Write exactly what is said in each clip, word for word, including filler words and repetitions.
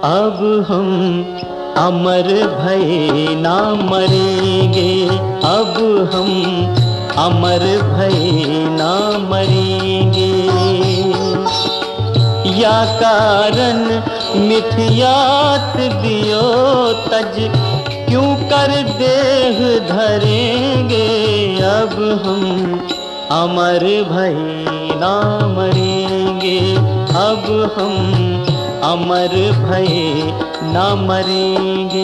अब हम अमर भय ना मरेंगे, अब हम अमर भय ना मरेंगे। या कारण मिथ्यात दियो तज, क्यों कर देह धरेंगे। अब हम अमर भय ना मरेंगे, अब हम अमर भय ना मरेंगे।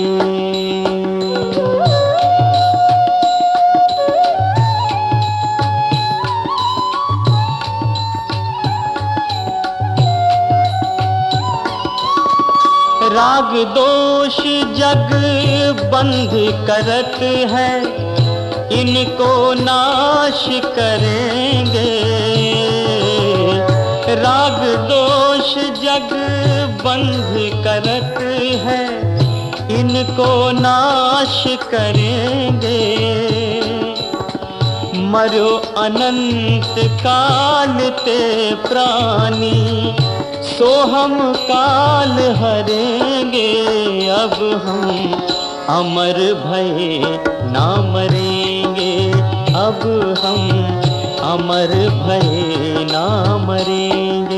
राग दोष जग बंध करत है, इनको नाश करेंगे। राग दोष जग बंध करत है, इनको नाश करेंगे। मरो अनंत काल ते प्राणी, सो हम काल हरेंगे। अब हम अमर भय ना मरेंगे, अब हम अमर भय ना मरेंगे।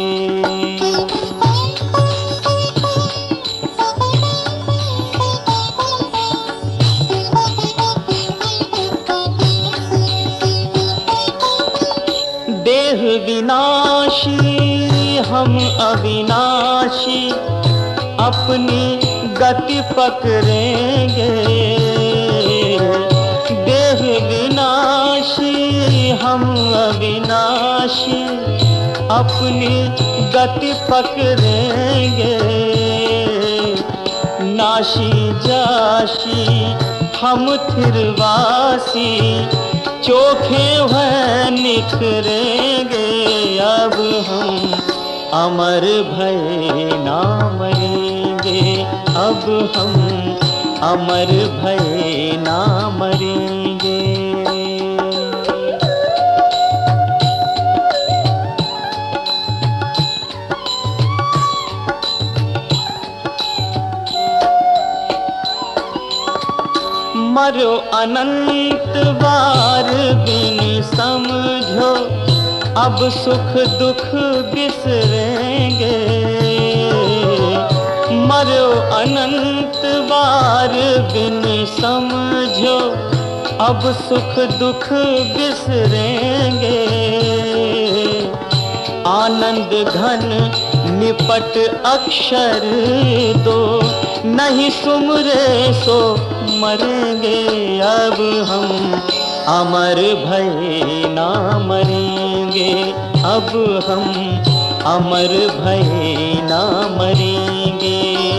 देह विनाशी हम अविनाशी, अपनी गति पकड़ेंगे। देह विनाशी हम अविनाशी, अपनी गति पकड़ेंगे। नाशी जाशी हम थिरवासी, चोखे वह निखरेंगे। अब हम अमर भय ना मरेंगे, अब हम अमर भय ना मरेंगे। मरो अनंत बार बिन समझो, अब सुख दुख बिसरेंगे। मरो अनंत बार बिन समझो, अब सुख दुख बिसरेंगे। आनंद घन निपट अक्षर दो, नहीं सुमरे सो मरेंगे। अब हम अमर भय ना मरेंगे, अब हम अमर भय ना मरेंगे।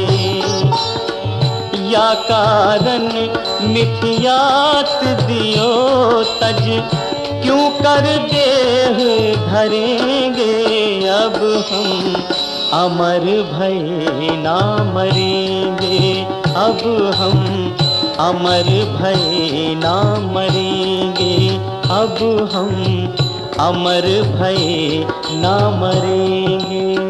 या कारण मिथ्यात दियो तज, क्यों कर देह धरेंगे। अब हम अमर भय ना मरेंगे, अब हम अमर भय ना मरेंगे, अब हम अमर भय ना मरेंगे।